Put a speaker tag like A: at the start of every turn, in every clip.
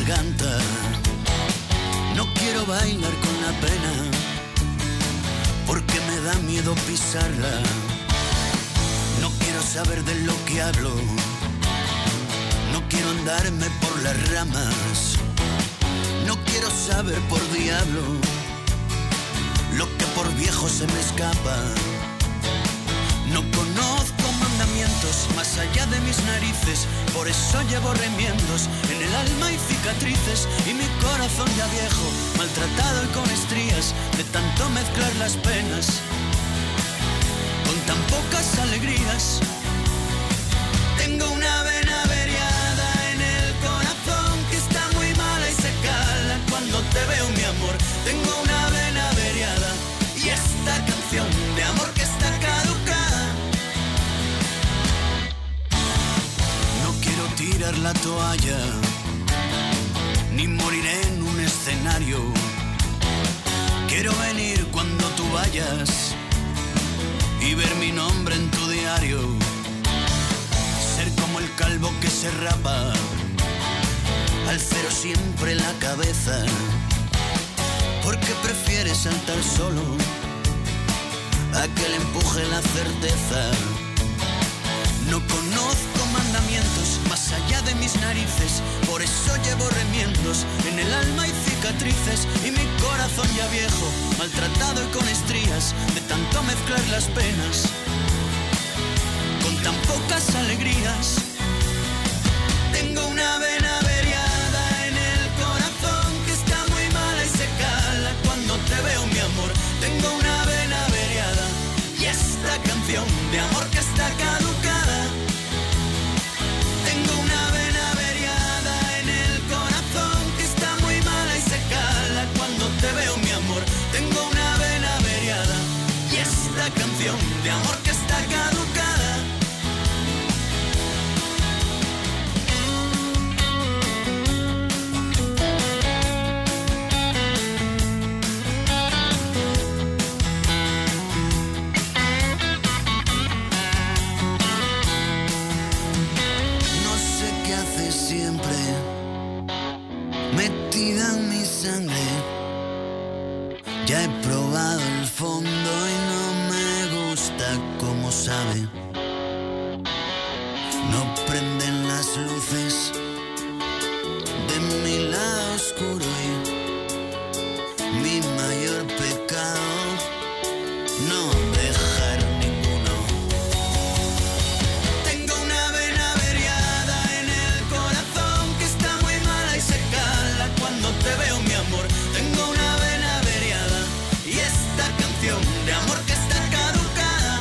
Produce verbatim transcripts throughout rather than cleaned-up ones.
A: garganta. No quiero bailar con la pena, porque me da miedo pisarla. No quiero saber de lo que hablo, no quiero andarme por las ramas. No quiero saber por diablo lo que por viejo se me escapa. No conozco mandamientos más allá de mis narices, por eso llevo remiendos en el alma y cicatrices, y mi corazón ya viejo, maltratado y con estrías de tanto mezclar las penas con tan pocas alegrías. Tengo una vena averiada en el corazón que está muy mala y se cala cuando te veo, mi amor. Tengo una vena averiada y esta canción de amor que está caducada. No quiero tirar la toalla, ni moriré en un escenario. Quiero venir cuando tú vayas y ver mi nombre en tu diario. Ser como el calvo que se rapa, al cero siempre la cabeza, porque prefiere saltar solo a que le empuje la certeza. No conozco mandamientos más allá de mis narices, por eso llevo remiendos en el alma y cicatrices, y mi corazón ya viejo, maltratado y con estrías de tanto mezclar las penas con tan pocas alegrías. Tengo una vena averiada en el corazón que está muy mala y se cala cuando te veo, mi amor. Tengo una vena averiada y esta canción de amor que está caducada. Tengo una vena averiada en el corazón que está muy mala y se cala cuando te veo, mi amor. Tengo una vena averiada y esta canción de amor que está caducada. Siempre metida en mi sangre, ya he probado el fondo y no me gusta como sabe. No prenden las luces de mi lado oscuro y mi mayor pecado no dejar ninguno. Tengo una vena averiada en el corazón que está muy mala y se cala cuando te veo, mi amor. Tengo una vena averiada y esta canción de amor que está caducada.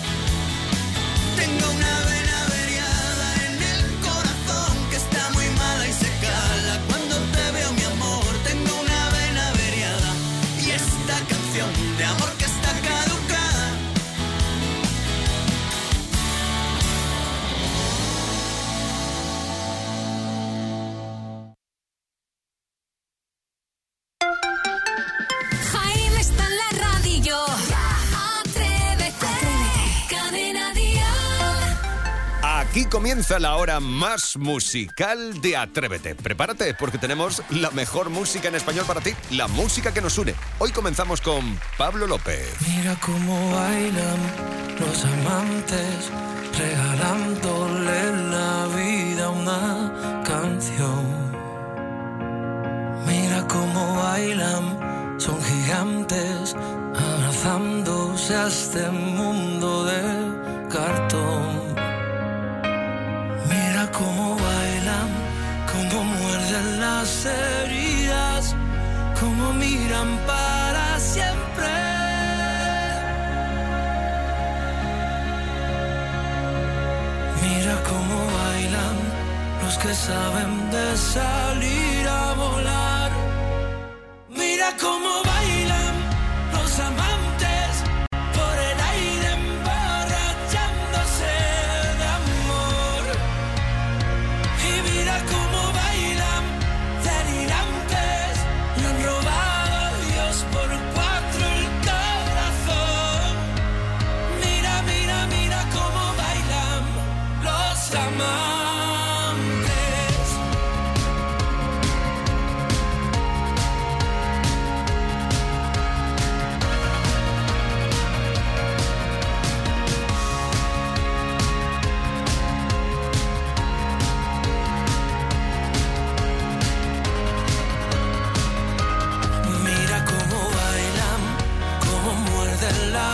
A: Tengo una vena averiada en el corazón que está muy mala y se cala cuando te veo, mi amor. Tengo una vena averiada y esta canción de amor que está caducada.
B: Jaime está en la radio. Atrévete. Cadena Dial.
C: Aquí comienza la hora más musical de Atrévete. Prepárate porque tenemos la mejor música en español para ti, la música que nos une. Hoy comenzamos con Pablo López.
D: Mira cómo bailan los amantes, regalándole la vida a una canción. Mira cómo bailan, son gigantes, abrazándose a este mundo de cartón. Mira cómo bailan, cómo muerden las heridas, cómo miran para siempre. Mira cómo bailan los que saben de salir a volar. Mira cómo bailan los amantes por el aire emborrachándose de amor. Y mira cómo bailan delirantes, le han robado a Dios por cuatro el corazón. Mira, mira, mira cómo bailan los amantes.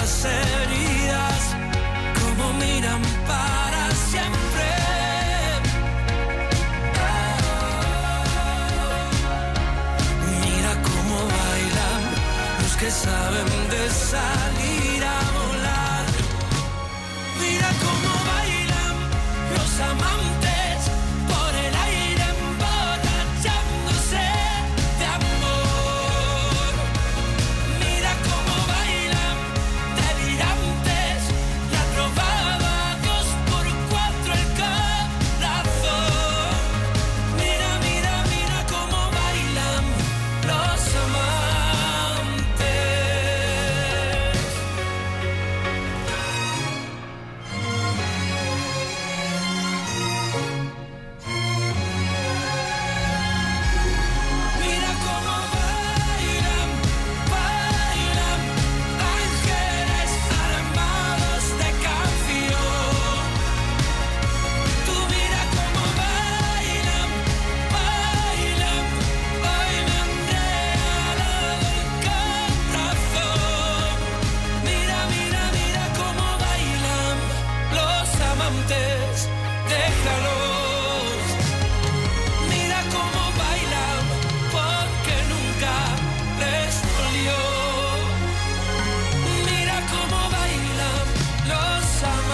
D: las heridas, como miran para siempre. Mira cómo bailan los que saben de salir a volar. Mira cómo bailan los amantes por el aire emborrachándose de amor. Mira cómo bailan delirantes y acrobados por cuatro el corazón. Mira, mira, mira cómo bailan los amantes. Mira cómo bailan, bailan ángeles armados de canción. Tú mira cómo bailan, bailan, bailan regalado el corazón. Mira, mira, mira cómo bailan los amantes, déjalos. Mira cómo bailan porque nunca les dolió. Mira cómo bailan los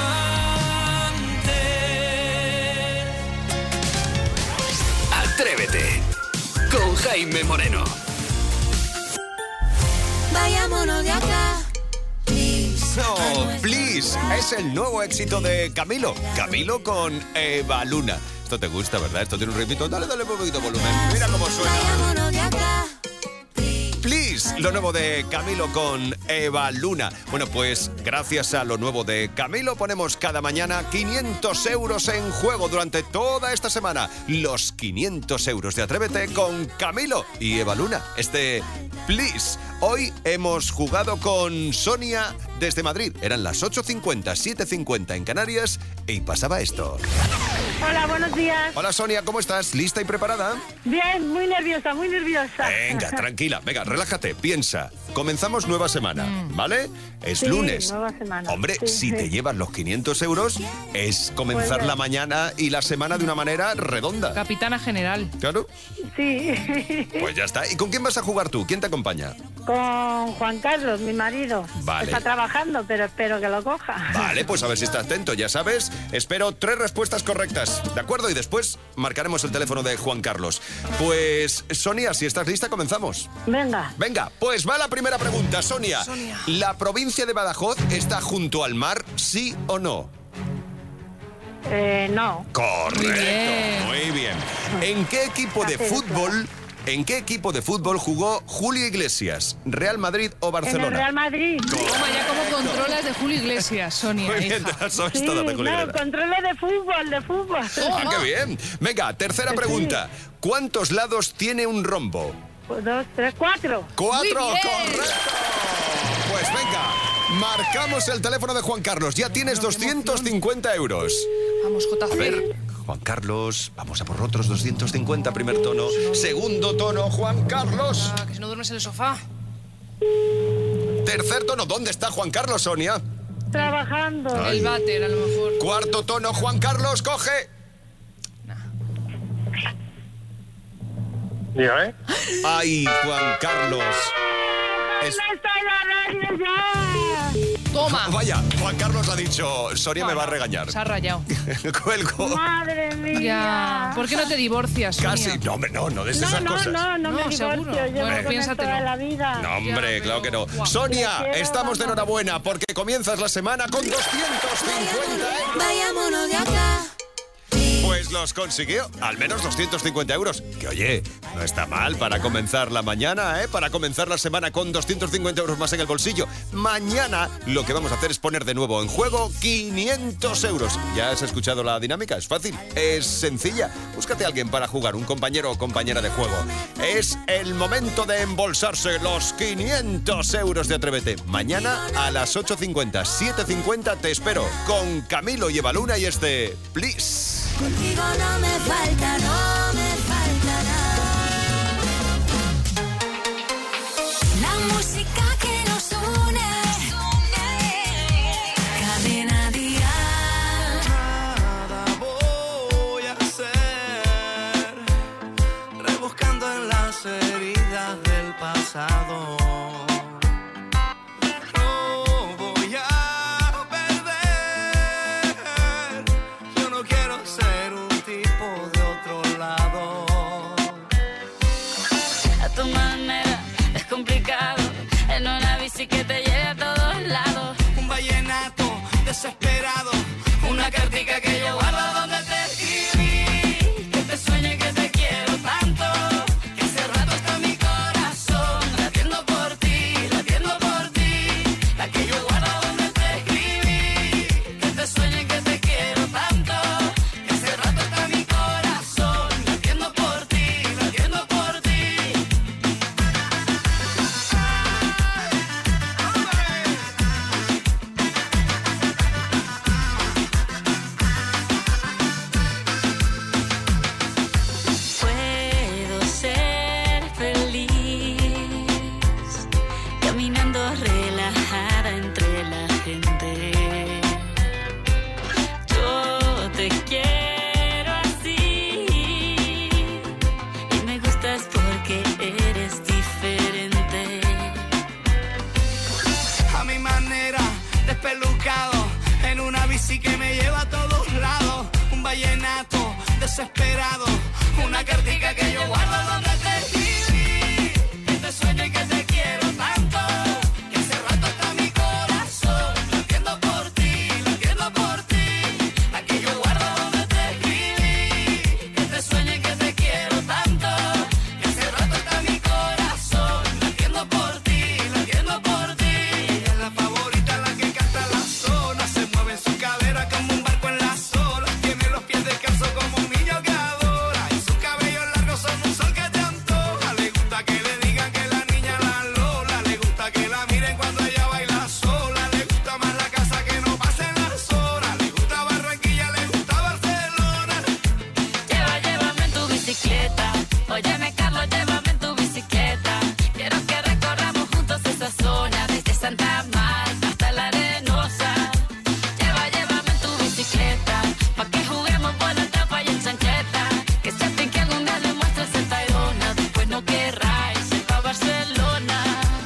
D: amantes.
A: Atrévete con Jaime Moreno.
B: Vayámonos de acá.
C: No, please, es el nuevo éxito de Camilo. Camilo con Eva Luna. Esto te gusta, ¿verdad? Esto tiene un ritmito. Dale, dale un poquito de volumen. Mira cómo suena.
B: Vayámonos de acá.
C: Please, lo nuevo de Camilo con Eva Luna. Bueno, pues gracias a lo nuevo de Camilo ponemos cada mañana quinientos euros en juego durante toda esta semana. Los quinientos euros de Atrévete con Camilo y Eva Luna. Este Please. Hoy hemos jugado con Sonia desde Madrid. Eran las ocho cincuenta, siete cincuenta en Canarias y pasaba esto.
E: Hola, buenos días.
C: Hola Sonia, ¿cómo estás? ¿Lista y preparada?
E: Bien, muy nerviosa, muy nerviosa.
C: Venga, tranquila, venga, relájate, piensa. Comenzamos nueva semana, ¿vale? Es
E: Sí,
C: lunes.
E: nueva semana.
C: Hombre,
E: Sí,
C: si
E: sí.
C: te llevas los quinientos euros, es comenzar
E: Pues,
C: la mañana y la semana de una manera redonda.
F: Capitana general.
C: Claro,
E: Sí,
C: pues ya está. ¿Y con quién vas a jugar tú? ¿Quién te acompaña?
E: con Juan Carlos, mi marido.
C: Vale.
E: Está trabajando, pero espero que lo coja.
C: Vale, pues a ver si está atento, ya sabes. Espero tres respuestas correctas, ¿de acuerdo? Y después marcaremos el teléfono de Juan Carlos. Pues, Sonia, si estás lista, comenzamos.
E: Venga,
C: Venga, pues va la primera pregunta, Sonia.
F: Sonia.
C: ¿La provincia de Badajoz está junto al mar, sí o no?
E: eh, no.
C: Correcto,
F: Muy bien.
C: muy bien. ¿En qué equipo de
E: Hacer
C: fútbol, en qué equipo de fútbol jugó Julio Iglesias? ¿Real Madrid o
E: En
C: Barcelona?
E: el Real Madrid.
F: Toma ya como controlas de Julio Iglesias, Sonia,
C: Muy bien,
F: hija.
C: te la sabes
E: Sí,
C: toda,
E: no,
C: peculiaridad.
E: controle de fútbol, de fútbol.
C: Ah, qué bien. Venga, tercera pregunta. ¿Cuántos lados tiene un rombo?
E: Dos, tres, cuatro.
C: Cuatro,
F: Muy bien.
C: correcto. Pues venga, marcamos el teléfono de Juan Carlos. Ya tienes
F: Pero qué
C: doscientos cincuenta euros.
F: Vamos, J C.
C: A ver, Juan Carlos, vamos a por otros doscientos cincuenta, primer tono. Segundo tono, Juan Carlos.
F: Ah, que si no duermes en el sofá.
C: Tercer tono, ¿dónde está Juan Carlos, Sonia?
E: Trabajando.
F: El váter, a lo mejor.
C: Cuarto tono, Juan Carlos, coge.
G: Dígame.
C: Ay, Juan Carlos. Es-
E: ¿Dónde está la radio ya?
F: Toma.
C: Vaya, Juan Carlos ha dicho, Sonia me va a regañar.
F: Se ha rayado.
C: Cuelgo.
E: Madre mía.
F: Ya. ¿Por qué no te divorcias, Sonia?
C: Casi. No, hombre, no, no des
E: No,
C: esas
E: no,
C: cosas.
E: no, no, me
F: No,
E: divorcio.
F: seguro.
E: Llevo
F: Bueno,
E: con él
F: piénsatelo.
E: toda la vida.
C: No, hombre,
F: Ya,
C: claro que no.
F: pero- Guau.
C: Sonia,
E: Le quiero,
C: estamos de
E: vamos.
C: enhorabuena porque comienzas la semana con doscientos cincuenta euros.
B: Vayámonos de acá.
C: Pues los consiguió, al menos doscientos cincuenta euros. Que oye, no está mal para comenzar la mañana, ¿eh? Para comenzar la semana con doscientos cincuenta euros más en el bolsillo. Mañana lo que vamos a hacer es poner de nuevo en juego quinientos euros. ¿Ya has escuchado la dinámica? Es fácil, es sencilla. Búscate a alguien para jugar, un compañero o compañera de juego. Es el momento de embolsarse los quinientos euros de Atrévete. Mañana a las ocho cincuenta, siete cincuenta te espero con Camilo y Eva Luna y este Please.
B: Contigo no me falta, no me falta nada. La música que nos une.
D: complicado. En una bici que me lleva a todos lados. Un vallenato desesperado. Una cartica que yo guardo donde te escribí. Que te sueño y que te quiero tanto. Que hace rato está mi corazón. Lo entiendo por ti, lo entiendo por ti. La que yo guardo donde te escribí. Que te sueño y que te quiero tanto. Que hace rato está mi corazón. Lo entiendo por ti, lo entiendo por ti. Ella es la favorita, la que canta la zona. Se mueve en su cadera como un barco en las olas. Tiene los pies descalzos como un niño que adora. Y sus cabellos largos son un sol que te antoja. Le gusta que le digan que la niña la Lola. Le gusta que la miren cuando ella baila sola. Le gusta más la casa que no pasen las horas. Le gusta Barranquilla, le gusta Barcelona.
B: Lleva, llévame en tu bicicleta. Óyeme, Carlos, llévame en tu bicicleta. Quiero que recorramos juntos esa zona. Desde Santa Marta hasta la Arenosa. Lleva, llévame en tu bicicleta. Pa' que juguemos por la tapa y en chancleta. Que se fin que algún día le muestres el Tayrona. Después no querrá irse pa' Barcelona.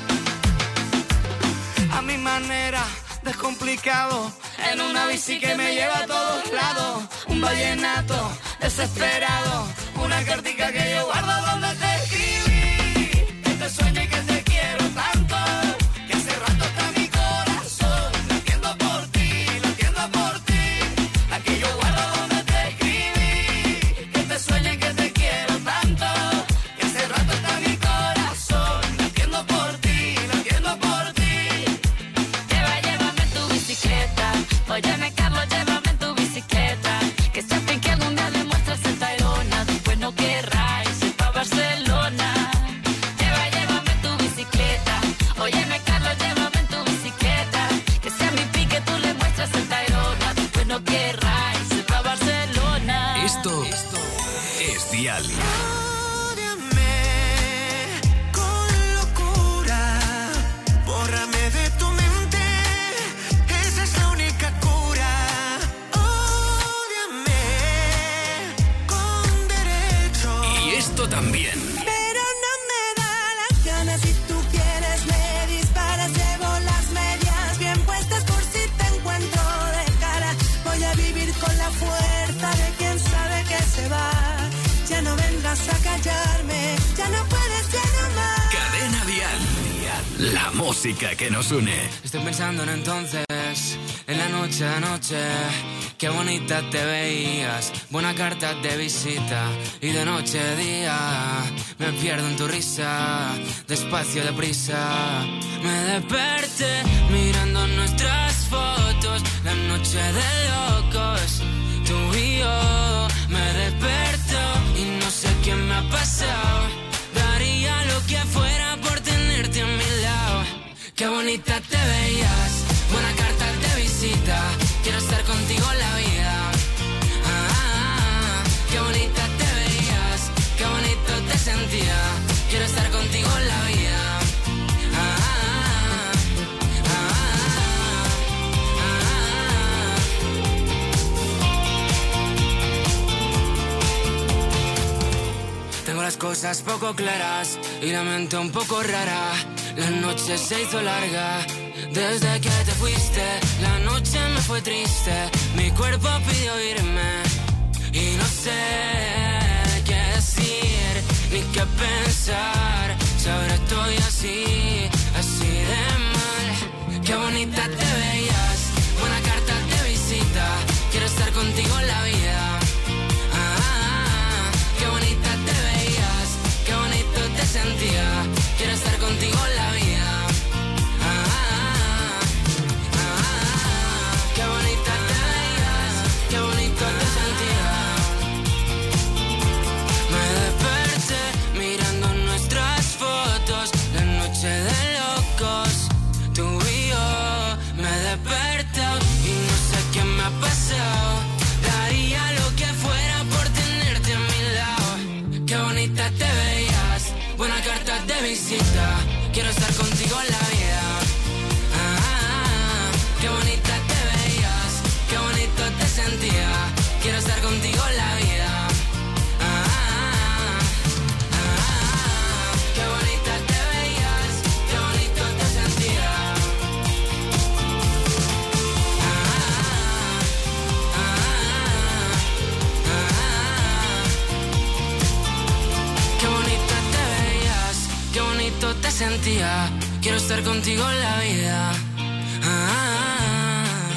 D: A mi manera, descomplicado. En una bici que me lleva a todos lados. Un vallenato desesperado. Una cartica que yo guardo donde te escribí. Que te sueño y que te quiero tanto. Que hace rato está mi corazón. Lo entiendo por ti, lo entiendo por ti. La que yo guardo donde te escribí. Que te sueño y que te quiero tanto. Que hace rato está mi corazón. Lo entiendo por ti, lo entiendo por ti.
B: Lleva, llévame en tu bicicleta. Óyeme, Carlos, llévame en tu bicicleta. Que se fin que algún día le muestres el Tayrona. Después no querrá irse pa' Barcelona. Lleva, llévame en tu bicicleta. Óyeme, Carlos, llévame en tu bicicleta. Que sea mi pique, tú le muestras el Tayrona. Después no querrá irse pa' Barcelona.
G: Esto, esto es Dial.
D: Ódiame con locura, bórrame de tu mente, esa es la única cura. Ódiame con derecho,
G: Y esto también.
D: pero no me da la gana. Si tú quieres me disparas, llevo las medias bien puestas por si te encuentro de cara. Voy a vivir con la fuerza de quien sabe que se va. Ya no vendrás a callarme, ya no puedes, ya no más.
G: Cadena Dial. La música que nos une.
H: Estoy pensando en entonces, en la noche de anoche. Qué bonita te veías, buena carta de visita. Y de noche a día, me pierdo en tu risa. Despacio, deprisa, me desperté mirando nuestras fotos. La noche de locos, tú y yo. Me desperto y no sé qué me ha pasado. Daría lo que fuera por tenerte a mi lado. Qué bonita te veías, buena carta de visita. Quiero estar contigo en la vida. Ah, ah, ah. Qué bonita te veías, qué bonito te sentía. Quiero estar contigo en la vida. Ah, ah, ah, ah, ah. Tengo las cosas poco claras y la mente un poco rara. La noche se hizo larga desde que te fuiste. La noche me fue triste, mi cuerpo pidió irme. Y no sé qué decir ni qué pensar. Si ahora estoy así, así de mal. Qué bonita te veías, buena carta de visita. Quiero estar contigo en la vida. Ah, ah, ah. Qué bonita te veías, qué bonito te sentía. Quiero estar contigo en la vida. Ah, ah, ah, ah. Qué bonita te veías, qué bonito te sentía. Me desperté mirando nuestras fotos. La noche de locos, tú y yo. Me desperté y no sé qué me ha pasado. Daría lo que fuera por tenerte a mi lado. Qué bonita te veías, buena carta de visita. Quiero estar contigo en la vida. Ah, ah, ah. Qué bonita te veías, qué bonito te sentía. Quiero estar contigo en la vida. Ah, ah, ah, ah. Qué bonita te veías, qué bonito te sentía. bonita, quiero estar contigo en la vida. Ah.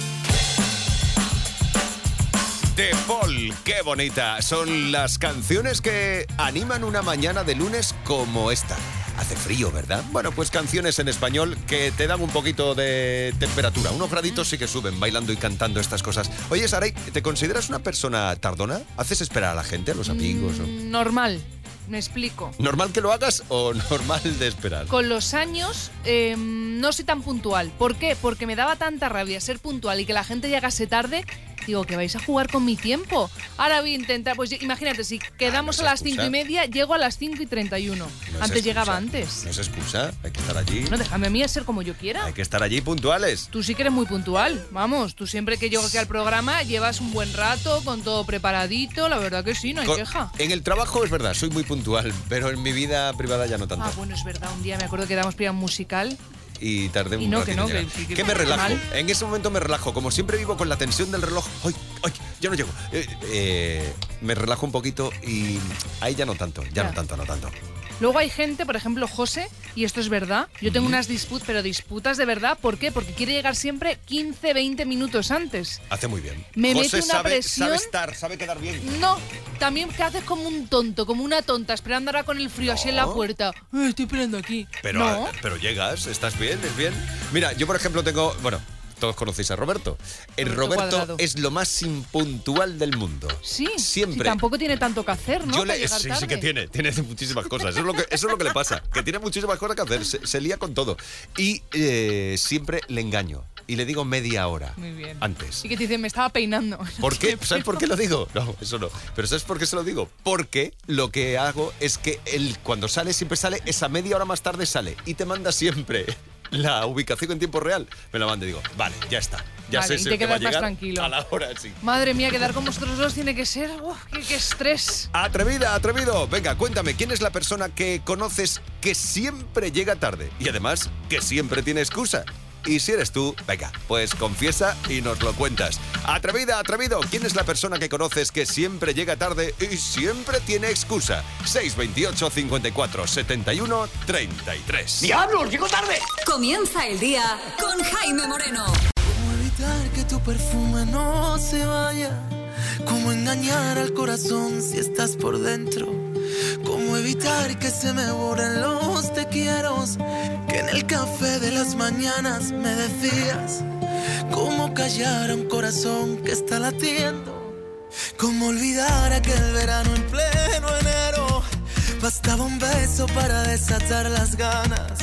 C: De Paul, qué bonita. Son las canciones que animan una mañana de lunes como esta. Hace frío, ¿verdad? Bueno, pues canciones en español que te dan un poquito de temperatura. Unos graditos sí que suben bailando y cantando estas cosas. Oye, Saray, ¿te consideras una persona tardona? ¿Haces esperar a la gente, a los amigos? O...
F: Normal, me explico.
C: ¿Normal que lo hagas o normal de esperar?
F: Con los años eh, no soy tan puntual. ¿Por qué? Porque me daba tanta rabia ser puntual y que la gente llegase tarde. Digo, que vais a jugar con mi tiempo. Ahora voy a intentar, pues imagínate, si quedamos
C: ah, no
F: a las cinco y media, llego a las cinco y treinta y uno.
C: No
F: antes llegaba
C: excusa.
F: antes.
C: No es excusa, hay que estar allí.
F: No, déjame a mí ser como yo quiera.
C: Hay que estar allí puntuales.
F: Tú sí que eres muy puntual, vamos, tú siempre que llego aquí al programa llevas un buen rato, con todo preparadito, la verdad que sí, no hay
C: Con,
F: queja.
C: En el trabajo es verdad, soy muy puntual, pero en mi vida privada ya no tanto.
F: Ah, bueno, es verdad, un día me acuerdo que damos para un musical.
C: Y tardé un
F: Y no,
C: ratito
F: que no,
C: en llegar.
F: que- que-
C: Que me relajo.
F: mal.
C: En ese momento me relajo. Como siempre vivo con la tensión del reloj. ¡Ay, ay! Ya no llego. Eh, eh, me relajo un poquito y ahí ya no tanto. Ya,
F: Ya.
C: no tanto, no tanto.
F: Luego hay gente, por ejemplo, José, y esto es verdad, yo tengo unas disputas, pero disputas de verdad, ¿por qué? Porque quiere llegar siempre quince, veinte minutos antes.
C: Hace muy bien.
F: Me
C: José
F: mete una
C: sabe,
F: presión.
C: sabe estar, sabe quedar bien.
F: No, también que haces como un tonto, como una tonta, esperando ahora con el frío así en la
C: No.
F: puerta. Eh, estoy esperando aquí.
C: Pero,
F: no.
C: ah, pero llegas, estás bien, es bien. Mira, yo por ejemplo tengo... Bueno, todos conocéis a Roberto. El
F: Roberto
C: Roberto
F: Cuadrado.
C: es lo más impuntual del mundo.
F: Sí,
C: Siempre.
F: sí, tampoco tiene tanto que hacer, ¿no?
C: Yo
F: Para
C: le,
F: llegar
C: sí, sí
F: tarde.
C: que tiene, tiene muchísimas cosas. Eso es lo que, eso es lo que le pasa, que tiene muchísimas cosas que hacer, se, se lía con todo. Y eh, siempre le engaño y le digo media hora
F: Muy bien.
C: antes.
F: Y que te dicen, me estaba peinando.
C: ¿Por qué? ¿Sabes por qué lo digo? No, eso no. Pero ¿sabes por qué se lo digo? Porque lo que hago es que él cuando sale, siempre sale, esa media hora más tarde sale y te manda siempre la ubicación en tiempo real. Me la manda y digo, vale, ya está. Ya
F: Vale,
C: sé
F: y
C: si
F: te
C: que va a
F: quedas más
C: llegar
F: tranquilo.
C: a la hora, sí.
F: Madre mía, quedar con vosotros dos tiene que ser... Uf, qué, qué estrés.
C: Atrevida, atrevido. Venga, cuéntame, ¿quién es la persona que conoces que siempre llega tarde? Y además, que siempre tiene excusa. Y si eres tú, venga, pues confiesa y nos lo cuentas. Atrevida, atrevido, ¿quién es la persona que conoces que siempre llega tarde y siempre tiene excusa? seis veintiocho, cincuenta y cuatro, setenta y uno, treinta y tres.
I: ¡Diablos, llego tarde!
J: Comienza el día con Jaime Moreno.
D: ¿Cómo evitar que tu perfume no se vaya? ¿Cómo engañar al corazón si estás por dentro? ¿Cómo evitar que se me borren los te quieros que en el café de las mañanas me decías? ¿Cómo callar a un corazón que está latiendo? ¿Cómo olvidar aquel verano en pleno enero? Bastaba un beso para desatar las ganas.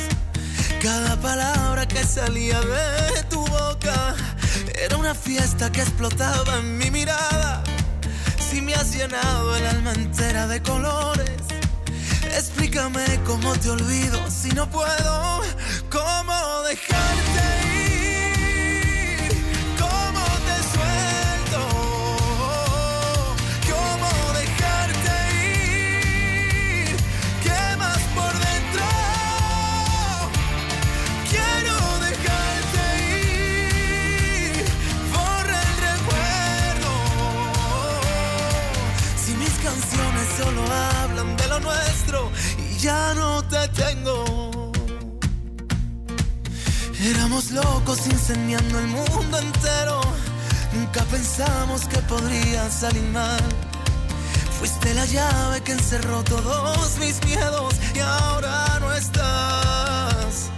D: Cada palabra que salía de tu boca era una fiesta que explotaba en mi mirada. Si me has llenado el alma entera de colores, explícame cómo te olvido si no puedo. ¿Cómo dejarte ir? ¿Cómo te suelto? ¿Cómo dejarte ir? ¿Qué más por dentro? Quiero dejarte ir. Borra el recuerdo. Si mis canciones solo hablan de lo nuestro y ya no te tengo. Éramos locos incendiando el mundo entero. Nunca pensamos que podría salir mal. Fuiste la llave que encerró todos mis miedos y ahora no estás.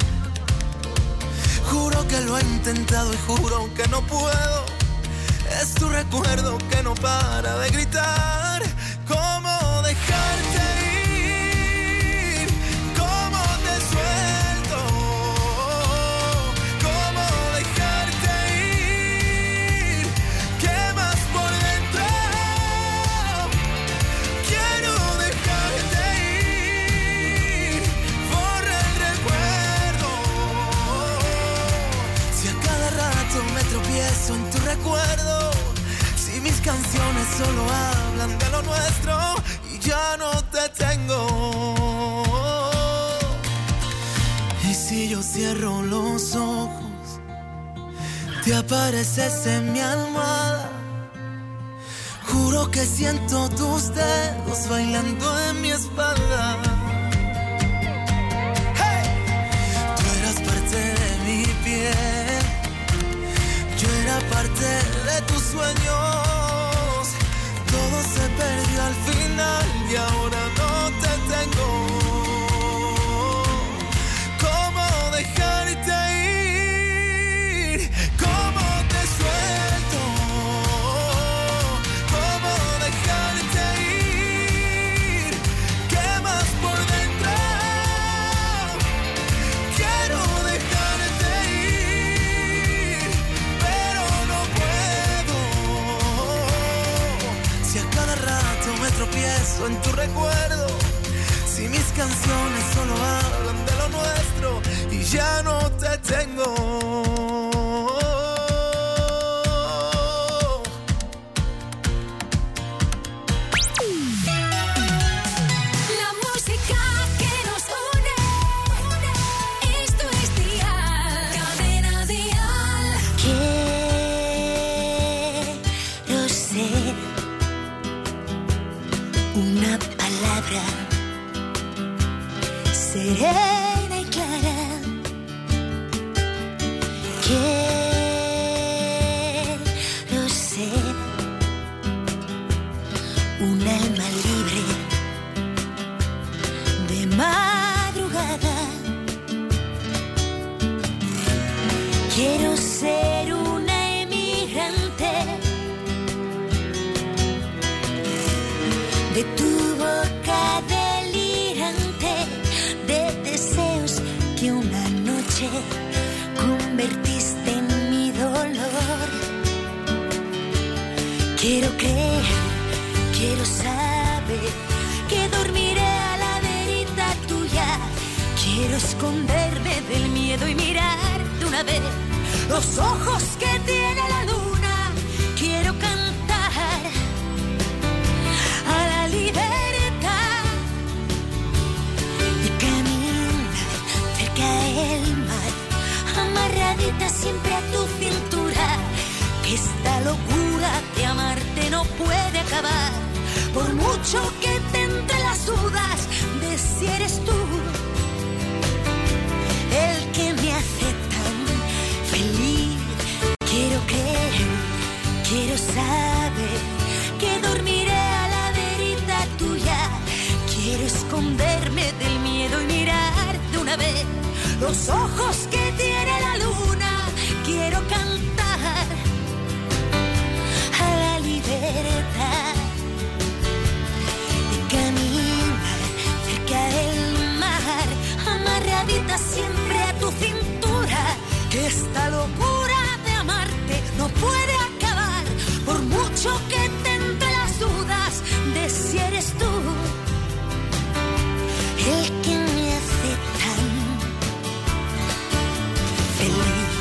D: Juro que lo he intentado y juro que no puedo. Es tu recuerdo que no para de gritar. ¿Cómo dejarte ir? ¿Cómo te suelto? ¿Cómo dejarte ir? ¿Qué más por dentro? Quiero dejarte ir. Borra el recuerdo. Si a cada rato me tropiezo en tu recuerdo, si mis canciones solo hablan de lo nuestro y ya no te tengo. Y si yo cierro los ojos, te apareces en mi almohada. Juro que siento tus dedos bailando en mi espalda. Hey. parte de tus sueños. Todo se perdió al final y ahora no te tengo. ¿Cómo dejarte ir? ¿Cómo te suelto? ¿Cómo dejarte ir? Quemas por dentro. Quiero dejarte ir, pero no puedo. Si a cada rato me tropiezo en tu recuerdo, si mis canciones solo hablan de lo nuestro y ya no te tengo.
J: La música que nos une, esto es Dial, Cadena Dial.
I: Quiero ser una palabra serena y clara. Quiero ser un alma libre de madrugada. Quiero ser una emigrante de tu boca delirante, de deseos que una noche convertiste en mi dolor. Quiero creer, quiero saber que dormiré a la verita tuya. Quiero esconderme del miedo y mirar de una vez los ojos que tiene la luna. Quiero cantar a la libertad y caminar cerca del mar, amarradita siempre a tu cintura. Que esta locura de amarte no puede acabar, por mucho que te entre las dudas de si eres tú el que me hace tan feliz. Quiero creer, quiero saber que dormiré a la verita tuya. Quiero esconderme del miedo y mirar de una vez los ojos que tiene la luna. Quiero cantar a la libertad y caminar cerca del mar, amarradita siempre a tu cintura. Que esta locura de amarte no puede acabar, por mucho que te entre las dudas de si eres tú el que me hace tan feliz.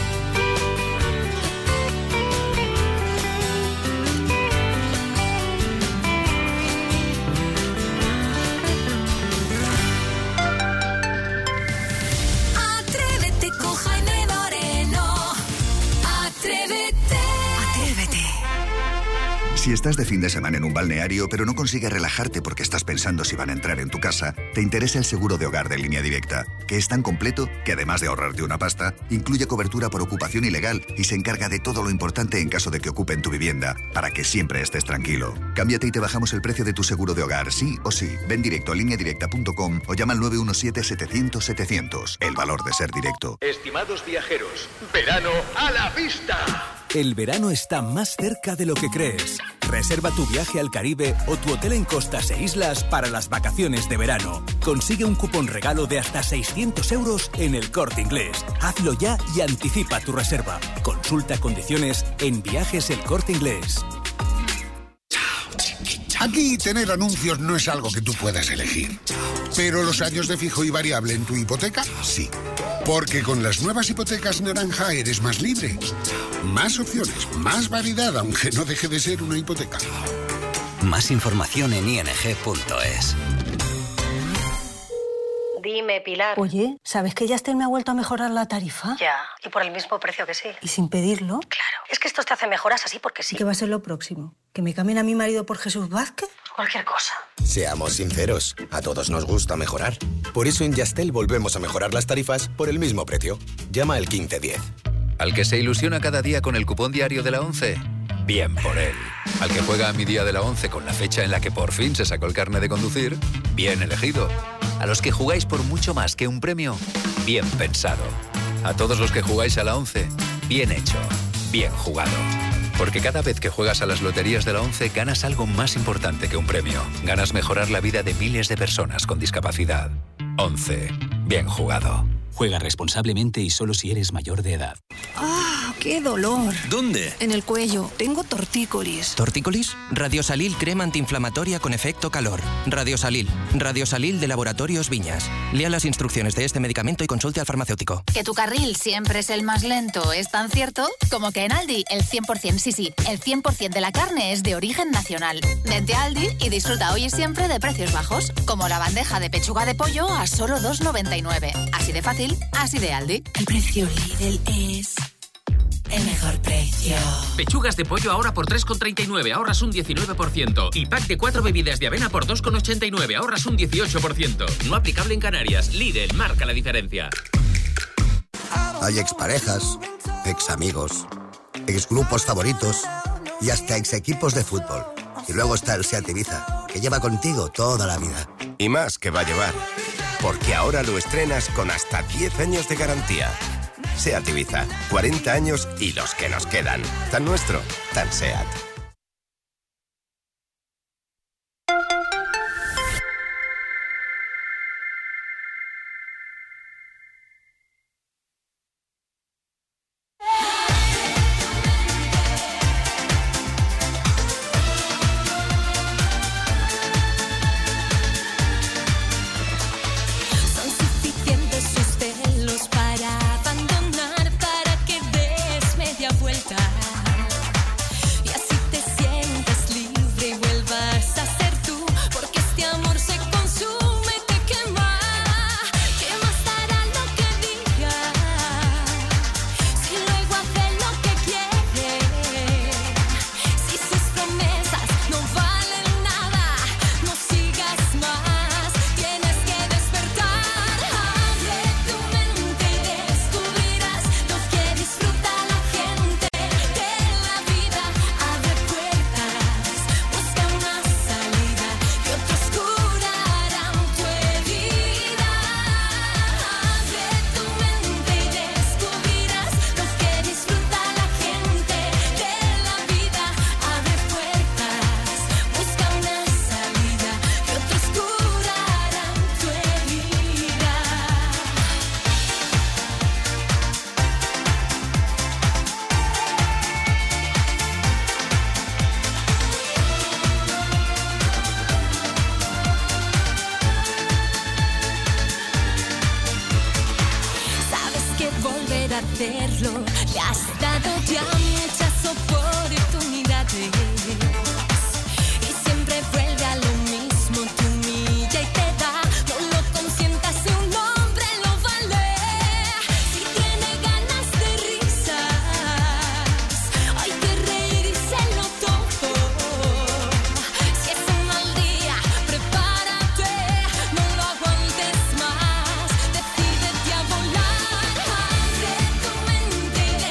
J: Atrévete con Jaime Moreno. Atrévete. Atrévete.
K: Si estás de fin de semana en un balneario pero no consigues relajarte porque estás pensando si van a entrar en tu casa, te interesa el seguro de hogar de Línea Directa, que es tan completo que además de ahorrarte una pasta, incluye cobertura por ocupación ilegal y se encarga de todo lo importante en caso de que ocupen tu vivienda, para que siempre estés tranquilo. Cámbiate y te bajamos el precio de tu seguro de hogar, sí o sí. Ven directo a línea directa punto com o llama al nueve uno siete, setecientos, setecientos. El valor de ser directo.
L: Estimados viajeros, verano a la vista.
M: El verano está más cerca de lo que crees. Reserva tu viaje al Caribe o tu hotel en costas e islas para las vacaciones de verano. Consigue un cupón regalo de hasta seiscientos euros en El Corte Inglés. Hazlo ya y anticipa tu reserva. Consulta condiciones en Viajes El Corte Inglés.
N: Aquí tener anuncios no es algo que tú puedas elegir. Pero los años de fijo y variable en tu hipoteca, sí. Porque con las nuevas hipotecas naranja eres más libre. Más opciones, más variedad, aunque no deje de ser una hipoteca.
O: Más información en i n g punto es.
P: Dime, Pilar.
I: Oye, ¿sabes que Yastel me ha vuelto a mejorar la tarifa?
P: Ya, y por el mismo precio que sí.
I: ¿Y sin pedirlo?
P: Claro, es que estos te hacen mejoras así porque sí.
I: ¿Qué va a ser lo próximo? ¿Que me cambien a mi marido por Jesús Vázquez?
P: Cualquier cosa.
Q: Seamos sinceros, a todos nos gusta mejorar. Por eso en Yastel volvemos a mejorar las tarifas por el mismo precio. Llama al quince diez.
R: ¿Al que se ilusiona cada día con el cupón diario de la ONCE? Bien por él. ¿Al que juega a mi día de la ONCE con la fecha en la que por fin se sacó el carnet de conducir? Bien elegido. A los que jugáis por mucho más que un premio, bien pensado. A todos los que jugáis a la ONCE, bien hecho, bien jugado. Porque cada vez que juegas a las loterías de la ONCE ganas algo más importante que un premio. Ganas mejorar la vida de miles de personas con discapacidad. ONCE. Bien jugado.
S: Juega responsablemente y solo si eres mayor de edad.
T: ¡Ah, qué dolor!
S: ¿Dónde?
T: En el cuello. Tengo tortícolis.
U: ¿Tortícolis? Radiosalil crema antiinflamatoria con efecto calor. Radiosalil. Radiosalil de Laboratorios Viñas. Lea las instrucciones de este medicamento y consulte al farmacéutico.
V: Que tu carril siempre es el más lento, ¿es tan cierto? Como que en Aldi el cien por ciento, sí, sí, el cien por ciento de la carne es de origen nacional. Vente a Aldi y disfruta hoy y siempre de precios bajos, como la bandeja de pechuga de pollo a solo dos noventa y nueve. Así de fácil. Así de Aldi.
J: El precio Lidl es el mejor precio.
W: Pechugas de pollo ahora por tres con treinta y nueve, ahorras un diecinueve por ciento. Y pack de cuatro bebidas de avena por dos con ochenta y nueve, ahorras un dieciocho por ciento. No aplicable en Canarias. Lidl marca la diferencia.
X: Hay exparejas, ex amigos, ex grupos favoritos y hasta ex equipos de fútbol. Y luego está el SEAT Ibiza, que lleva contigo toda la vida.
Q: Y más que va a llevar. Porque ahora lo estrenas con hasta diez años de garantía. SEAT Ibiza, cuarenta años y los que nos quedan. Tan nuestro, tan SEAT.
J: hacerlo. Le has dado ya muchas oportunidades y siempre vuelve a lo mismo. Te humilla y te da, no lo consientas, si un hombre lo vale. Si tiene ganas de risas, hay que reírselo todo. Si es un mal día, prepárate, no lo aguantes más. Decídete a volar, abre tu mente y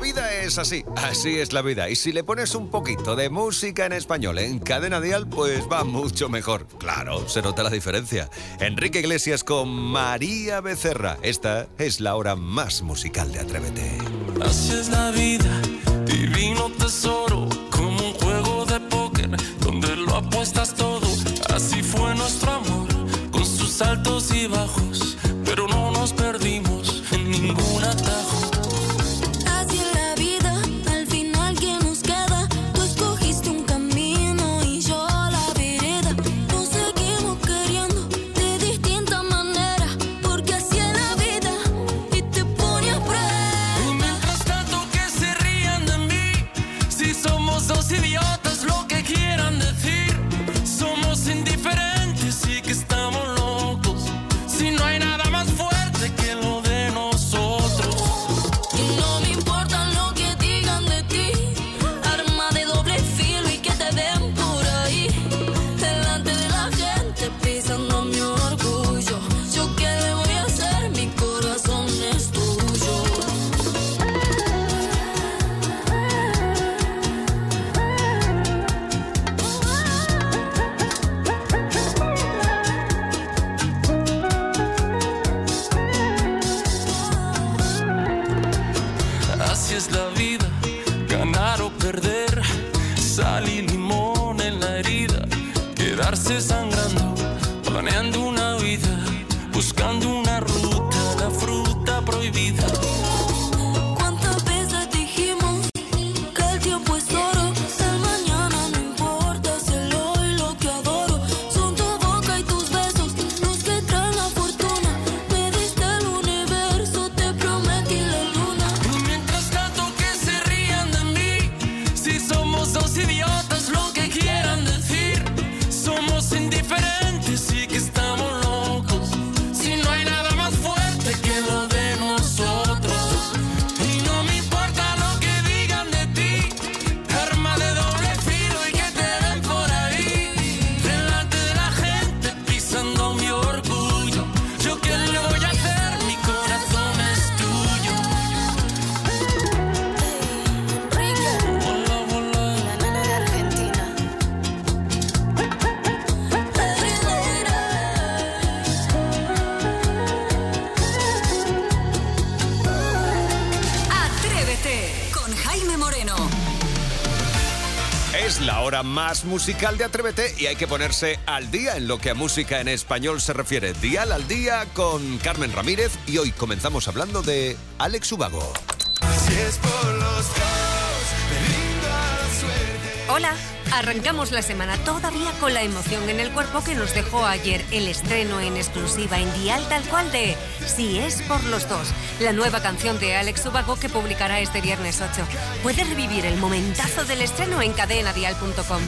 C: vida es así, así es la vida. Y si le pones un poquito de música en español en Cadena Dial, pues va mucho mejor. Claro, se nota la diferencia. Enrique Iglesias con María Becerra. Esta es la hora más musical de Atrévete.
D: Así es la vida, divino tesoro, como un juego de póker donde lo apuestas todo. Así fue nuestro amor, con sus altos y bajos, pero no nos perdimos en ningún atajo.
J: Así es la vida, al final que nos queda. Tú escogiste un camino y yo la vereda. Nos seguimos queriendo de distinta manera, porque así es la vida y te pone a prueba.
D: Y mientras tanto que se rían de mí, si somos dos idiotas, lo que quieran decir. Somos indiferentes y que estamos locos, si no hay nada más fuerte que lo de nosotros.
J: Y no me importa lo que digan de ti, arma de doble filo y que te den por ahí, delante de la gente pisando mi orgullo. Yo qué le voy a hacer, mi corazón es tuyo.
D: Así es la vida, ganar o perder, sal y limón en la herida, quedarse sangrando, planeando una vida, buscando una ruta, la fruta prohibida.
J: ¿Cuántas veces dijimos que el tiempo es oro? El mañana no importa, es el hoy lo que adoro. Son tu boca y tus besos los que traen la fortuna. Me diste el universo, te prometí la luna.
D: Y mientras tanto que se rían de mí, si somos dos idiotas, lo que quieran decir. Somos indiferentes y que estamos locos, si no hay nada más fuerte que lo de nosotros. Y no me importa lo que digan de ti, arma de doble filo y que te den por ahí, delante de la gente pisando mi orgullo. Yo qué le voy a hacer, mi corazón es tuyo. Hola, hola.
J: La nana de Argentina.
T: Atrévete con Jaime Moreno.
C: Es la hora más musical de Atrévete y hay que ponerse al día en lo que a música en español se refiere. Dial al día con Carmen Ramírez y hoy comenzamos hablando de Alex Ubago.
D: Si es por los dos, me rindo a la suerte.
A: Hola, arrancamos la semana todavía con la emoción en el cuerpo que nos dejó ayer el estreno en exclusiva en Dial tal cual de Si es por los dos, la nueva canción de Alex Ubago que publicará este viernes ocho. Puedes revivir el momentazo del estreno en cadena dial punto com.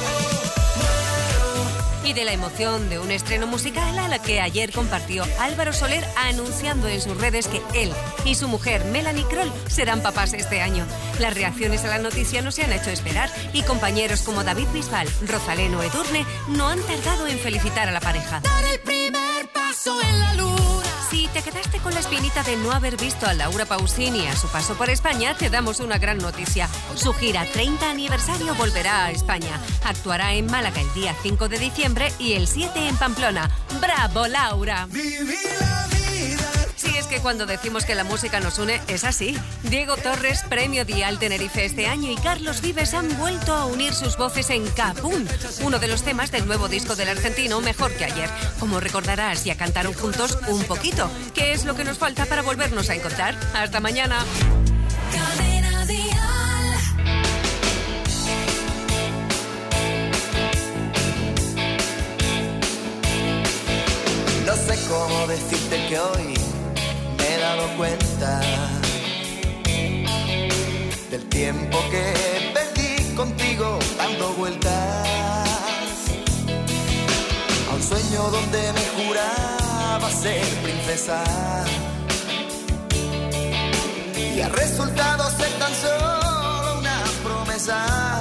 A: Y de la emoción de un estreno musical a la que ayer compartió Álvaro Soler anunciando en sus redes que él y su mujer Melanie Kroll serán papás este año. Las reacciones a la noticia no se han hecho esperar y compañeros como David Bisbal, Rosalén o Edurne no han tardado en felicitar a la pareja.
J: Dar el primer paso en la luna.
A: Si te quedaste con la espinita de no haber visto a Laura Pausini a su paso por España, te damos una gran noticia. Su gira treinta aniversario volverá a España. Actuará en Málaga el día cinco de diciembre y el siete en Pamplona. ¡Bravo, Laura! Si es que cuando decimos que la música nos une, es así. Diego Torres, Premio Dial Tenerife este año, y Carlos Vives han vuelto a unir sus voces en Capún, uno de los temas del nuevo disco del argentino Mejor que ayer. Como recordarás, ya cantaron juntos Un poquito, que es lo que nos falta para volvernos a encontrar. Hasta mañana.
J: Cadena Dial.
B: No sé cómo decirte que hoy me he dado cuenta del tiempo que perdí contigo dando vueltas a un sueño donde me juraba ser princesa y ha resultado ser tan solo una promesa.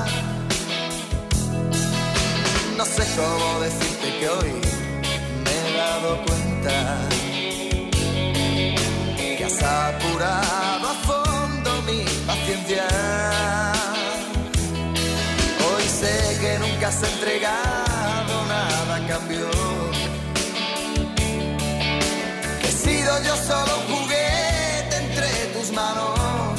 B: No sé cómo decirte que hoy me he dado cuenta que has apurado a fondo mi paciencia paciencia. Hoy sé que nunca has entregado nada a cambio, que he sido yo solo un juguete entre tus manos.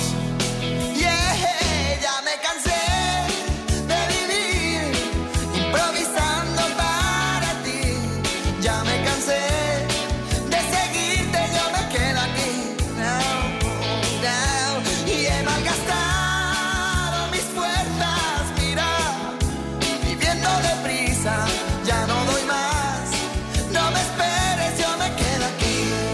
B: Yeah, ya me cansé de vivir improvisando para ti. Ya me cansé de seguirte, yo me quedo aquí. Now, now. Y he malgastado mis fuerzas, mira, viviendo deprisa. Ya no doy más, no me esperes, yo me quedo aquí.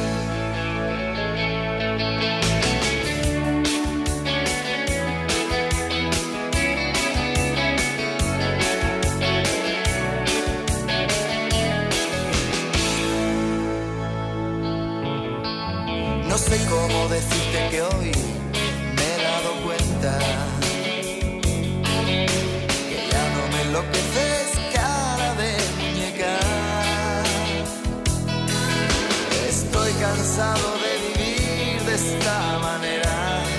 B: No sé cómo decirte que hoy me he dado cuenta que ya no me enloqueces, cara de muñeca. Estoy cansado de vivir de esta manera,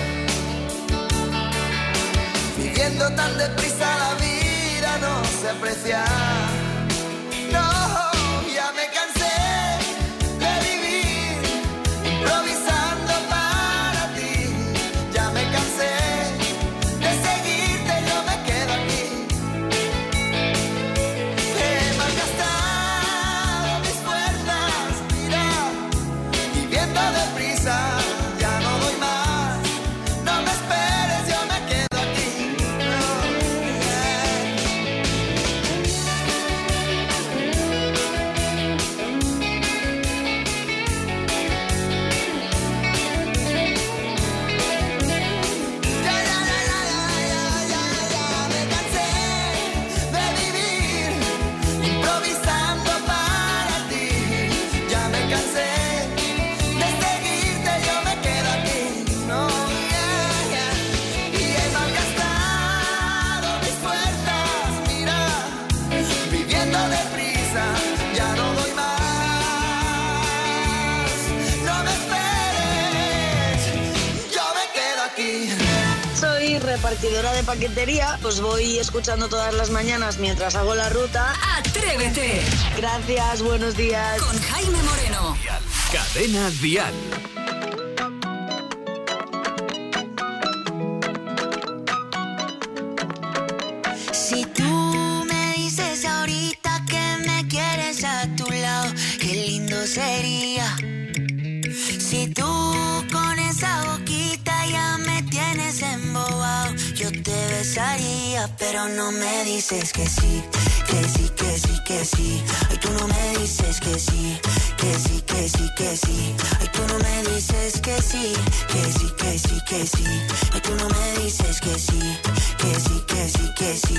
B: viviendo tan deprisa la vida no se aprecia. No, ya me cansé de vivir improvisando para ti. Ya me cansé de seguirte, yo me quedo aquí. He malgastado mis fuerzas, mira, viviendo deprisa. Ya no doy más, no me esperes, yo me quedo aquí. No, improvisando para ti. Ya me cansé de seguirte, yo me quedo aquí. No, yeah, yeah. Y he malgastado mis fuerzas, mira, viviendo deprisa. Ya no doy más, no me esperes, yo me quedo aquí.
E: Soy repartidora de paquetería, os voy escuchando todas las mañanas mientras hago la ruta.
T: Atrévete.
E: Gracias, buenos días.
T: Con Jaime Moreno.
M: Cadena Dial.
I: Si tú me dices ahorita que me quieres a tu lado, qué lindo sería. Si tú con esa boquita ya me tienes embobado, yo te besaría, pero no me dices que sí, que sí, que sí, que sí. Ay, tú no me dices que sí, que sí, que sí, que sí. Ay, tú no me dices que sí, que sí, que sí, que sí. Ay, tú no me dices que sí, que sí, que sí, que sí.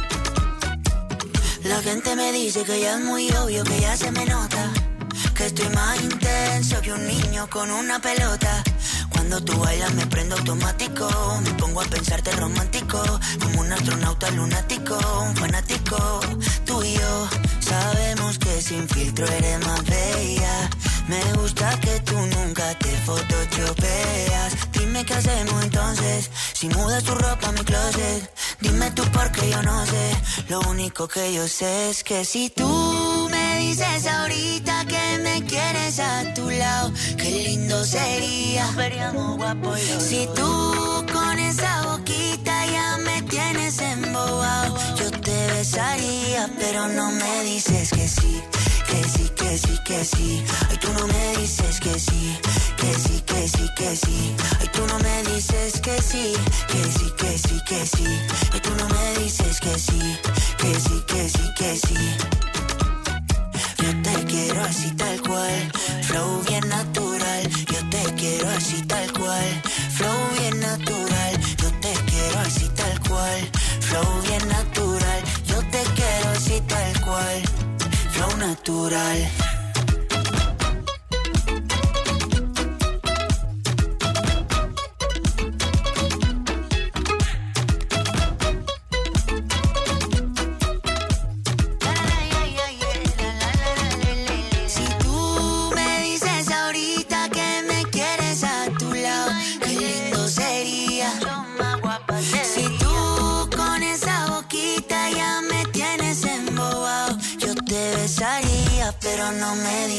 I: La gente me dice que ya es muy obvio, que ya se me nota, que estoy más intenso que un niño con una pelota. Cuando tú bailas me prendo automático, me pongo a pensarte romántico, como un astronauta lunático, un fanático. Tú y yo sabemos que sin filtro eres más bella. Me gusta que tú nunca te photoshopeas. Dime qué hacemos entonces, si mudas tu ropa a mi closet. Dime tú porque yo no sé, lo único que yo sé es que si tú me dices ahorita que me quieres a tu lado, qué lindo sería. Si tú con esa boquita ya me tienes embobado, yo te besaría, pero no me dices que sí, que sí, que sí, que sí. Ay, tú no me dices que sí, que sí, que sí, que sí. Ay, tú no me dices que sí, que sí, que sí, que sí. Ay, tú no me dices que sí, que sí, que sí, que sí. Yo te quiero así tal cual, flow bien natural. Yo te quiero así tal cual, flow bien natural. Yo te quiero así tal cual, flow bien natural. Yo te quiero así tal cual, flow natural.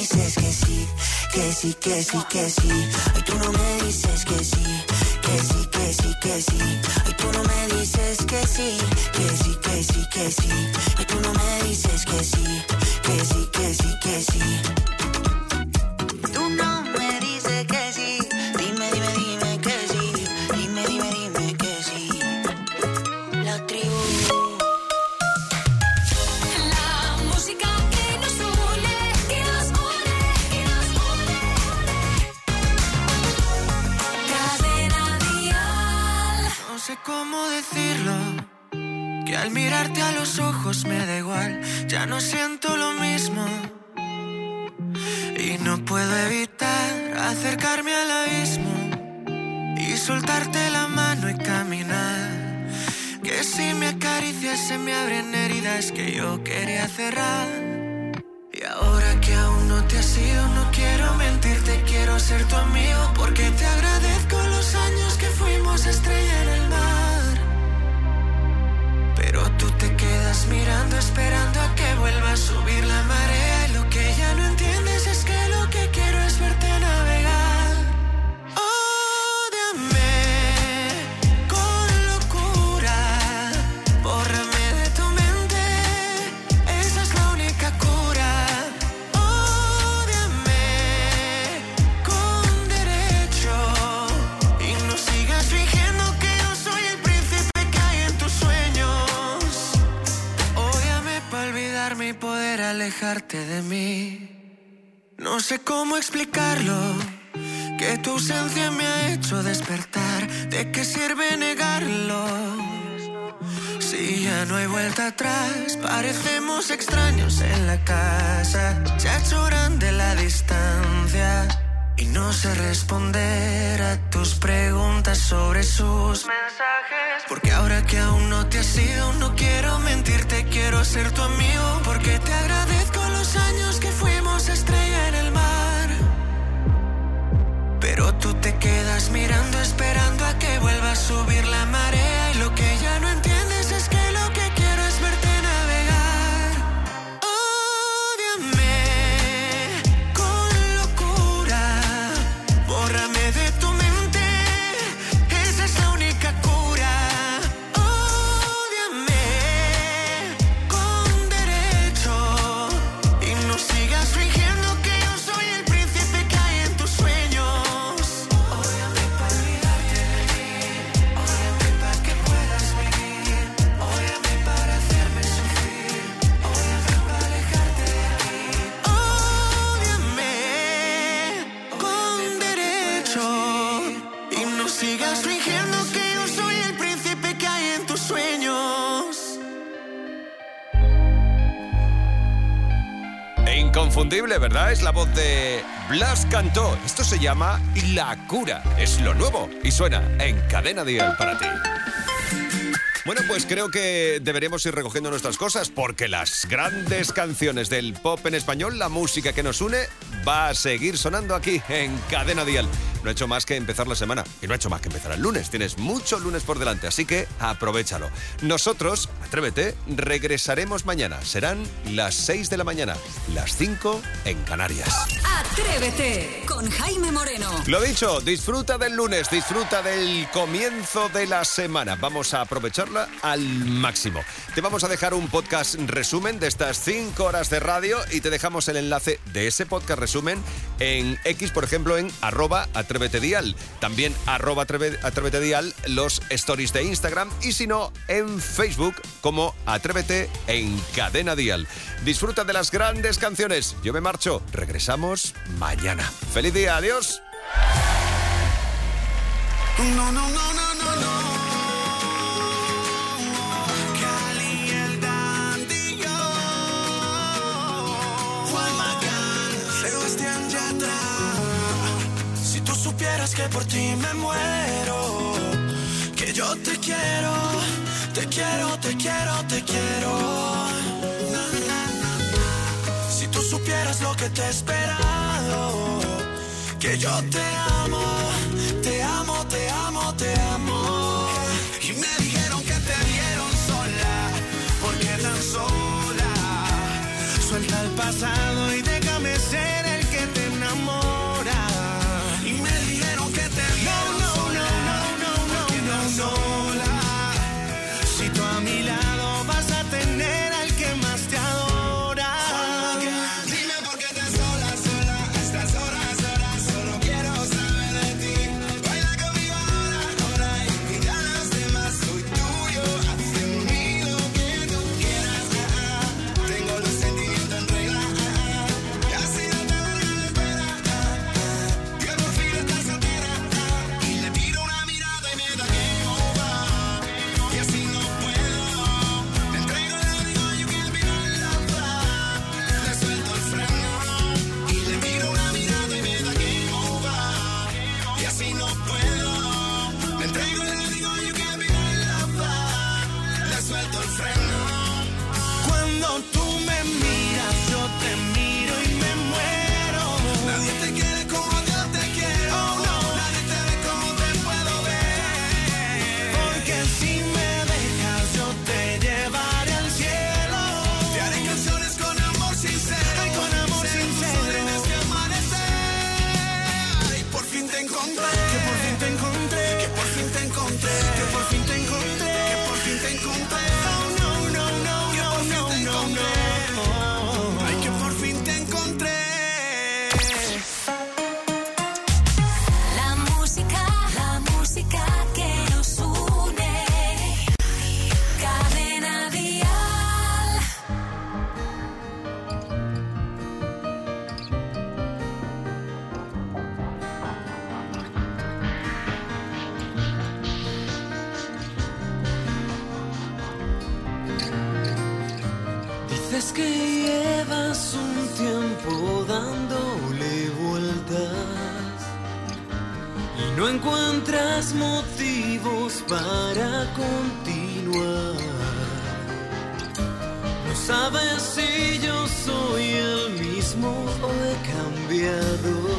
B: dices que sí, que sí, que sí, que sí. Ay, tú no me dices que sí, que sí, que sí, que sí. Ay, tú no me dices que sí, que sí, que sí, que sí. Ay, tú no me dices que sí, que sí, que sí, que sí. Tú no me dices que sí. Dime, dime, dime que sí. Dime, dime, dime que sí. La tribu.
J: La música que nos une, que nos une, que nos une. Cadena Dial.
D: No sé cómo decirlo, que al mirarte a los ojos me da igual, ya no siento lo mismo. Y no puedo evitar acercarme al abismo y soltarte la mano y caminar. Que si me acaricias se me abren heridas que yo quería cerrar. Y ahora que aún no te has ido, no quiero mentirte, quiero ser tu amigo, porque te agradezco los años que fuimos estrella en el mar. Pero tú te quedas mirando, esperando a que vuelva a subir la marea. Y lo que ya no entiendes es que lo que quiero es verte navegar. Ódiame con locura, bórrame de tu mente, esa es la única cura. Ódiame con derecho y no sigas fingiendo que yo soy el príncipe que hay en tus sueños. Ódiame para olvidarme y poder alejarte de mí. No sé cómo explicarlo, que tu ausencia me ha hecho despertar. ¿De qué sirve negarlo? Si ya no hay vuelta atrás, parecemos extraños en la casa. Se ha hecho grande la distancia y no sé responder a tus preguntas sobre sus mensajes. Porque ahora que aún no te has ido, no quiero mentirte, quiero ser tu amigo, porque te agradezco los años que fuimos estrella en el mar. Pero tú te quedas mirando, esperando a que vuelva a subir la marea. Y lo que ya no entiendes es que lo que quiero es verte navegar. Ódiame con locura, bórrame de tu mente, esa es la única cura. Ódiame con derecho y no sigas fingiendo que yo soy el príncipe que hay en tus sueños. Ódiame para olvidarte de mí, ódiame para que puedas vivir, ódiame para hacerme sufrir, ódiame para alejarte de aquí. Ódiame con derecho y no sigas fingiendo que yo soy el príncipe que hay en tus sueños.
C: E inconfundible, ¿verdad? Es la voz de Blas Cantó. Esto se llama La Cura. Es lo nuevo y suena en Cadena Dial para ti. Bueno, pues creo que deberíamos ir recogiendo nuestras cosas, porque las grandes canciones del pop en español, la música que nos une, va a seguir sonando aquí en Cadena Dial. No he hecho más que empezar la semana y no he hecho más que empezar el lunes. Tienes mucho lunes por delante, así que aprovéchalo. Nosotros, Atrévete, regresaremos mañana. Serán las seis de la mañana, las cinco en Canarias.
T: Atrévete con Jaime Moreno.
C: Lo dicho, disfruta del lunes, disfruta del comienzo de la semana. Vamos a aprovecharla al máximo. Te vamos a dejar un podcast resumen de estas cinco horas de radio y te dejamos el enlace de ese podcast resumen en X, por ejemplo, en arroba Atrévete Dial. También arroba Atrévete Dial, los stories de Instagram, y si no, en Facebook como Atrévete en Cadena Dial. Disfruta de las grandes canciones. Yo me marcho. Regresamos mañana. ¡Feliz día! ¡Adiós!
D: No, no, no, no, no, no. Supieras que por ti me muero, que yo te quiero, te quiero, te quiero, te quiero. Si tú supieras lo que te he esperado, que yo te amo, te amo, te amo, te amo. Y me dijeron que te vieron sola, ¿por qué tan sola? Suelta el pasado y déjame ser el Sabes que llevas un tiempo dándole vueltas y no encuentras motivos para continuar. No sabes si yo soy el mismo o he cambiado.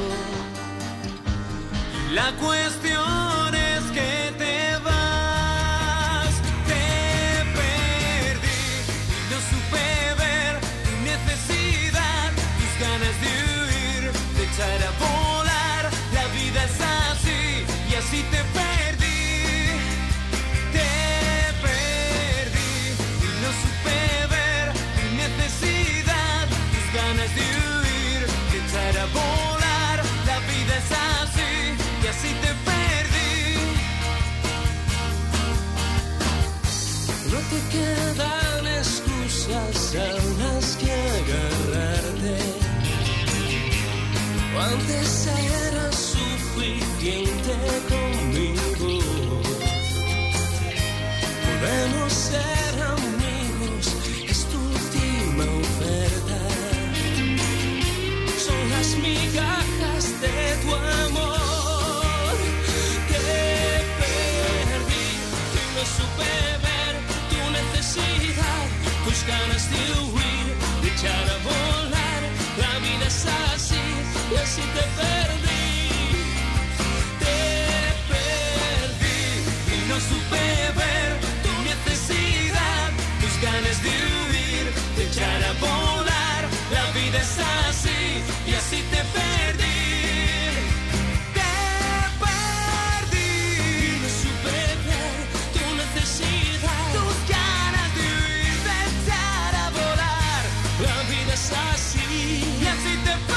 D: Y la cuestión es que te vas, te perdí y no supe ver tu necesidad, tus ganas de huir, de echar a volar. La vida es así y así te perdí. Te perdí y no supe ver tu necesidad, tus ganas de huir, de echar a volar. La vida es así y así te perdí. No te quedan excusas a las que agarrarte. Antes era suficiente conmigo. Podemos ser amigos, es tu última oferta. Son las migajas de tu amor. Te perdí y no supe ver tu necesidad, tus ganas de huir, de echar a volar. La vida es así y así te perdí. Te perdí y no supe ver tu necesidad, tus ganas de huir, de echar a volar. La vida es así y así te perdí. Te perdí y no supe ver tu necesidad, tus ganas de huir, de echar a volar. La vida es así y así te perdí.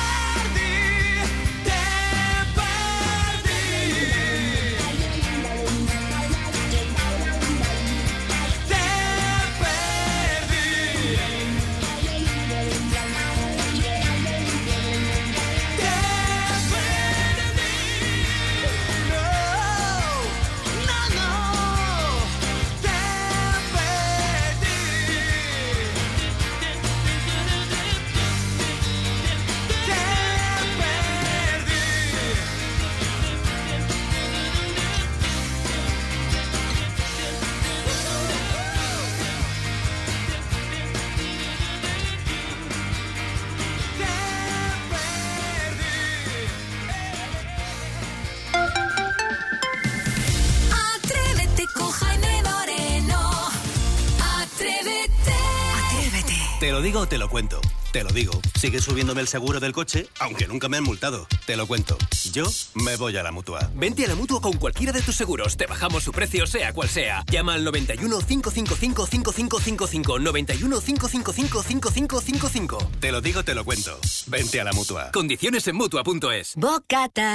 F: Te lo digo o te lo cuento. Te lo digo. Sigue subiéndome el seguro del coche, aunque nunca me han multado. Te lo cuento. Yo me voy a la Mutua.
G: Vente a la Mutua con cualquiera de tus seguros. Te bajamos su precio, sea cual sea. Llama al noventa y uno, cinco cinco cinco, cinco cinco cinco cinco. noventa y uno, cinco cinco cinco, cinco cinco cinco cinco.
F: Te lo digo, te lo cuento. Vente a la Mutua.
G: Condiciones en Mutua punto es.
I: Bocata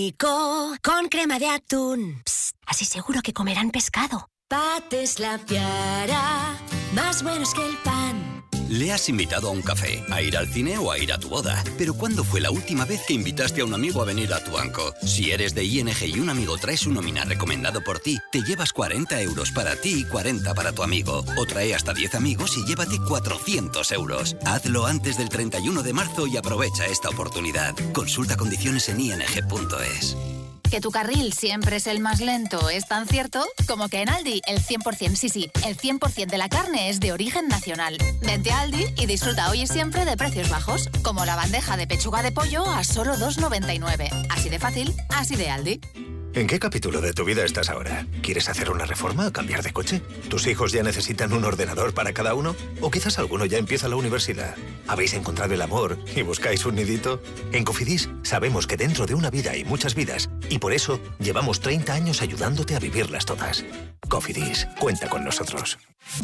I: rico con crema de atún. Psst, así seguro que comerán pescado. Pates la piara, más buenos que el pan.
O: Le has invitado a un café, a ir al cine o a ir a tu boda. Pero ¿cuándo fue la última vez que invitaste a un amigo a venir a tu banco? Si eres de I N G y un amigo trae su nómina recomendado por ti, te llevas cuarenta euros para ti y cuarenta para tu amigo. O trae hasta diez amigos y llévate cuatrocientos euros. Hazlo antes del treinta y uno de marzo y aprovecha esta oportunidad. Consulta condiciones en I N G punto es.
V: Que tu carril siempre es el más lento es tan cierto como que en Aldi el cien por ciento, sí, sí, el cien por ciento de la carne es de origen nacional. Vente a Aldi y disfruta hoy y siempre de precios bajos, como la bandeja de pechuga de pollo a solo dos noventa y nueve. Así de fácil, así de Aldi.
H: ¿En qué capítulo de tu vida estás ahora? ¿Quieres hacer una reforma o cambiar de coche? ¿Tus hijos ya necesitan un ordenador para cada uno? ¿O quizás alguno ya empieza la universidad? ¿Habéis encontrado el amor y buscáis un nidito? En Cofidis sabemos que dentro de una vida hay muchas vidas y por eso llevamos treinta años ayudándote a vivirlas todas. Cofidis, cuenta con nosotros.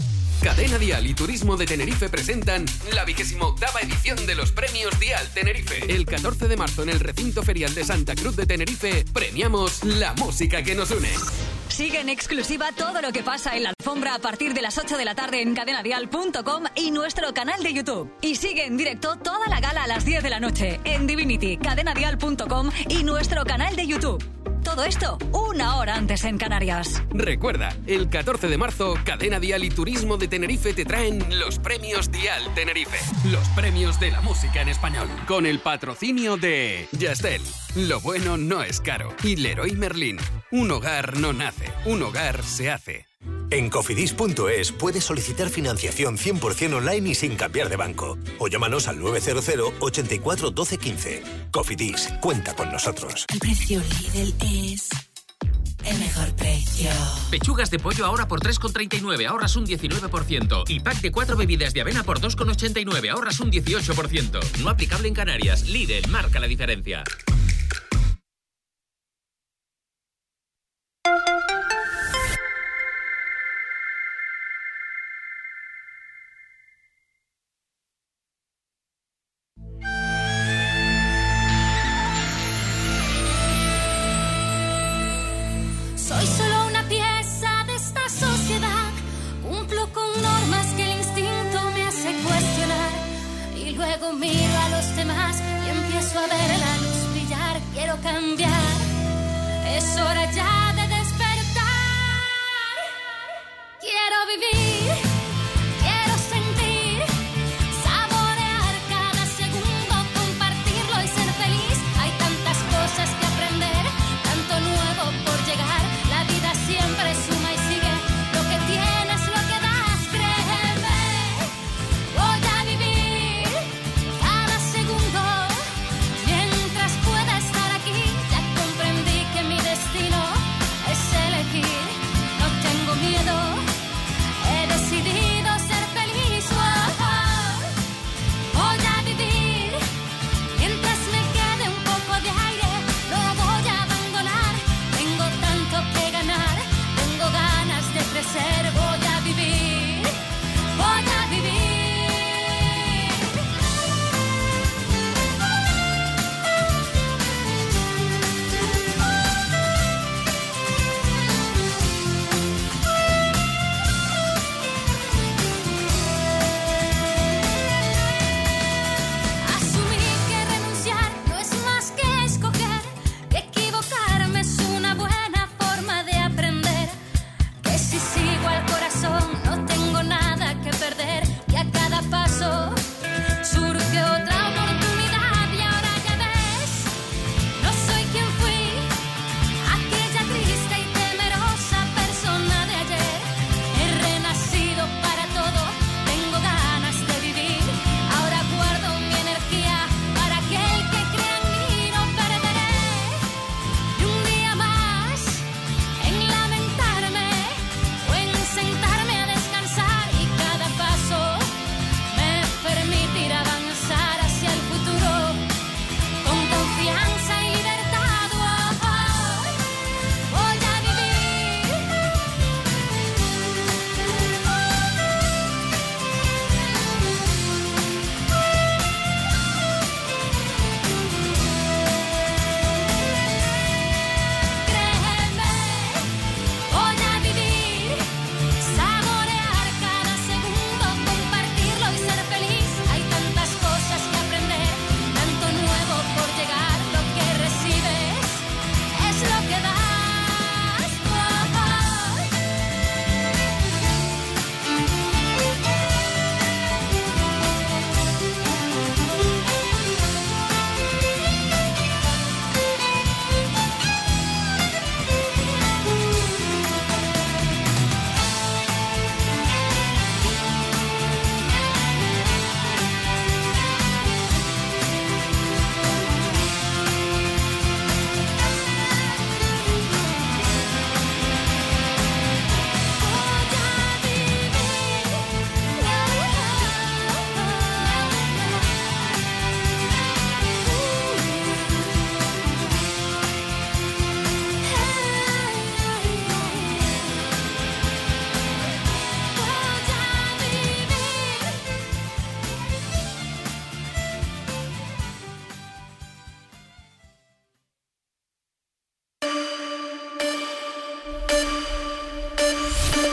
W: Cadena Dial y Turismo de Tenerife presentan la vigésima octava edición de los premios Dial Tenerife. El catorce de marzo en el recinto ferial de Santa Cruz de Tenerife premiamos la música que nos une.
T: Sigue en exclusiva todo lo que pasa en la alfombra a partir de las ocho de la tarde en cadena dial punto com y nuestro canal de YouTube. Y sigue en directo toda la gala a las diez de la noche en Divinity, cadena dial punto com y nuestro canal de YouTube. Todo esto una hora antes en Canarias.
W: Recuerda, el catorce de marzo, Cadena Dial y Turismo de Tenerife te traen los premios Dial Tenerife. Los premios de la música en español. Con el patrocinio de Yastel. Lo bueno no es caro. Y Leroy Merlin. Un hogar no nace, un hogar se hace.
H: En cofidis punto es puedes solicitar financiación cien por ciento online y sin cambiar de banco. O llámanos al nueve cero cero, ochenta y cuatro, doce, quince. Cofidis, cuenta con nosotros.
I: El precio Lidl es el mejor precio.
K: Pechugas de pollo ahora por tres con treinta y nueve, ahorras un diecinueve por ciento. Y pack de cuatro bebidas de avena por dos con ochenta y nueve, ahorras un dieciocho por ciento. No aplicable en Canarias. Lidl marca la diferencia.
J: Soy solo una pieza de esta sociedad. Cumplo con normas que el instinto me hace cuestionar. Y luego miro a los demás y empiezo a ver la luz brillar. Quiero cambiar. Es hora ya